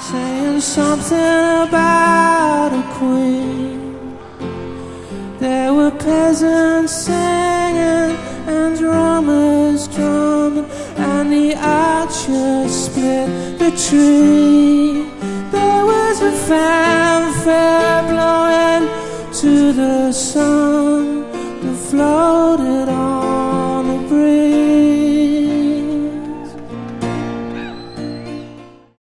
saying something about a queen. There were peasants singing and drummers drumming, and the archers split the tree. There was a fanfare blowing to the sun.